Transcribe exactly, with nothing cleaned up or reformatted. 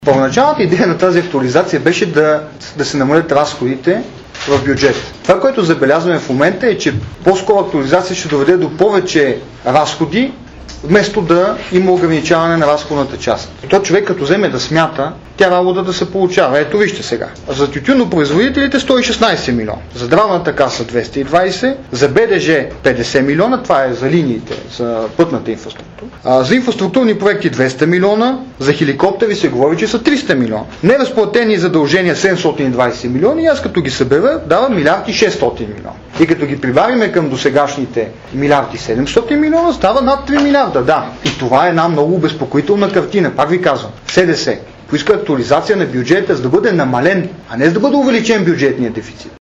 Първоначалната идея на тази актуализация беше да, да се намалят разходите в бюджет. Това, което забелязваме в момента е, че по-скоро актуализация ще доведе до повече разходи, вместо да има ограничаване на разходната част. То човек като вземе да смята, тя работа да се получава. Ето вижте сега. За тютюнопроизводителите сто и шестнадесет милиона, за здравната каса двеста и двадесет, за БДЖ петдесет милиона, това е за линиите, за пътната инфраструктура. А, за инфраструктурни проекти двеста милиона, за хеликоптери се говори, че са триста милиона. Неразплатени задължения седемстотин и двадесет милиона и аз като ги събера давам милиард и шестстотин милиона. И като ги прибавиме към досегашните милиард и седемстотин милиона, става над три милиарда. Да. И това е една много обезпокоителна картина. Пак ви казвам, СДС поиска актуализация на бюджета, за да бъде намален, а не за да бъде увеличен бюджетния дефицит.